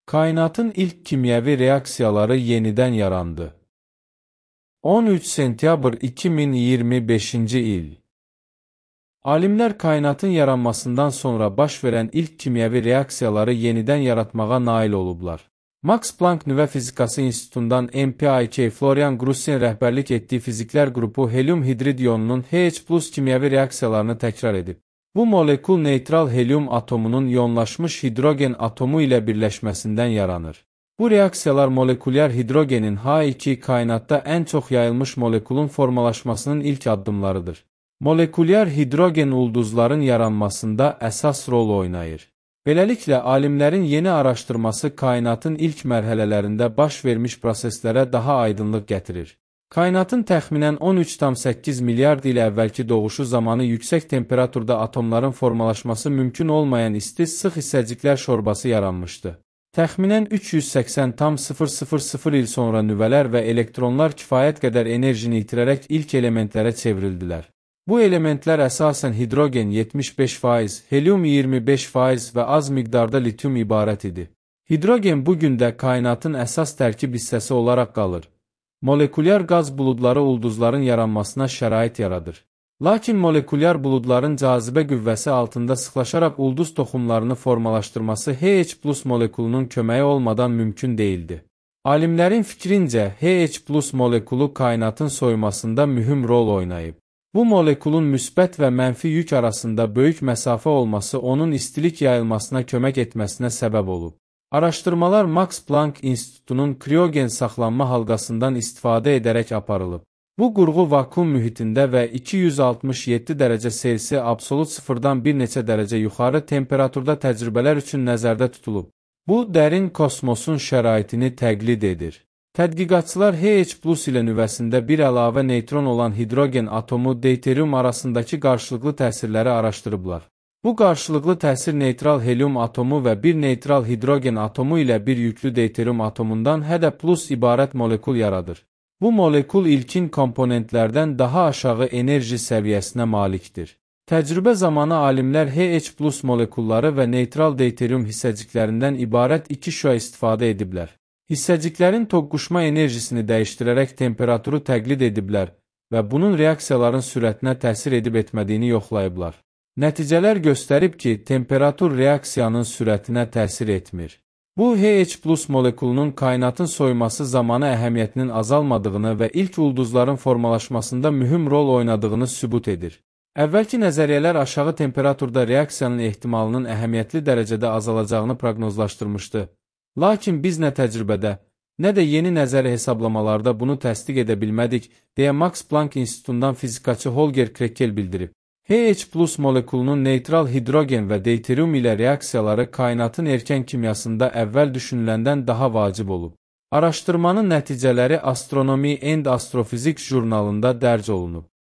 Kainatın ilk kimyəvi reaksiyaları yenidən yarandı. 13 sentyabr 2025-ci il. Alimlər kainatın yaranmasından sonra baş verən ilk kimyəvi reaksiyaları yenidən yaratmağa nail olublar. Max Planck Nüvə Fizikası İnstitutundan MPIK Florian Grussin rəhbərlik etdiyi fiziklər qrupu helyum hidrid ionunun H+ kimyəvi reaksiyalarını təkrar edib. Bu molekul neytral helyum atomunun ionlaşmış hidrogen atomu ilə birləşməsindən yaranır. Bu reaksiyalar molekulyar hidrogenin H2 kainatda ən çox yayılmış molekulun formalaşmasının ilk addımlarıdır. Molekulyar hidrogen ulduzların yaranmasında əsas rol oynayır. Beləliklə, alimlərin yeni araşdırması kainatın ilk mərhələlərində baş vermiş proseslərə daha aydınlıq gətirir. Kainatın təxminən 13,8 milyard il əvvəlki doğuşu zamanı yüksək temperaturda atomların formalaşması mümkün olmayan isti, sıx hissəciklər şorbası yaranmışdı. Təxminən 380,000 il sonra nüvələr və elektronlar kifayət qədər enerjini itirərək ilk elementlərə çevrildilər. Bu elementlər əsasən hidrogen 75%, helyum 25% və az miqdarda lityum ibarət idi. Hidrogen bugün də kainatın əsas tərkib hissəsi olaraq qalır. Molekulyar qaz buludları ulduzların yaranmasına şərait yaradır. Lakin molekulyar buludların cazibə qüvvəsi altında sıxlaşaraq ulduz toxumlarını formalaşdırması H+ molekulunun köməyi olmadan mümkün değildi. Alimlərin fikrincə, H+ molekulu kainatın soyumasında mühüm rol oynayıb. Bu molekulun müsbət və mənfi yük arasında böyük məsafə olması onun istilik yayılmasına kömək etməsinə səbəb olub. Araşdırmalar Max Planck İnstitutunun kriogen saxlanma halqasından istifadə edərək aparılıb. Bu qurğu vakuum mühitində və 267 dərəcə Selsi absolut sıfırdan bir neçə dərəcə yuxarı temperaturda təcrübələr üçün nəzərdə tutulub. Bu, dərin kosmosun şəraitini təqlid edir. Tədqiqatçılar H+ ilə nüvəsində bir əlavə neytron olan hidrogen atomu deuterium arasındakı qarşılıqlı təsirləri araşdırıblar. Bu qarşılıqlı təsir neytral helyum atomu və bir neytral hidrogen atomu ilə bir yüklü deuterium atomundan H+ ibarət molekul yaradır. Bu molekul ilkin komponentlərdən daha aşağı enerji səviyyəsinə malikdir. Təcrübə zamanı alimlər H+ molekulları və neytral deuterium hissəciklərindən ibarət iki şüa istifadə ediblər. Hissəciklərin toqquşma enerjisini dəyişdirərək temperaturu təqlid ediblər və bunun reaksiyaların sürətinə təsir edib etmədiyini yoxlayıblar. Nəticələr göstərib ki, temperatur reaksiyanın sürətinə təsir etmir. Bu, H+ molekulunun kainatın soyuması zamanı əhəmiyyətinin azalmadığını və ilk ulduzların formalaşmasında mühüm rol oynadığını sübut edir. Əvvəlki nəzəriyyələr aşağı temperaturda reaksiyanın ehtimalının əhəmiyyətli dərəcədə azalacağını proqnozlaşdırmışdı. Lakin biz nə təcrübədə, nə də yeni nəzəri hesablamalarda bunu təsdiq edə bilmədik, deyə Max Planck İnstitutundan fizikaçı Holger Krekel bildirib. H+ molekulunun neytral hidrogen və deuterium ilə reaksiyaları kainatın erkən kimyasında əvvəl düşünüləndən daha vacib olub. Araşdırmanın nəticələri Astronomy and Astrophysics jurnalında dərc olunub.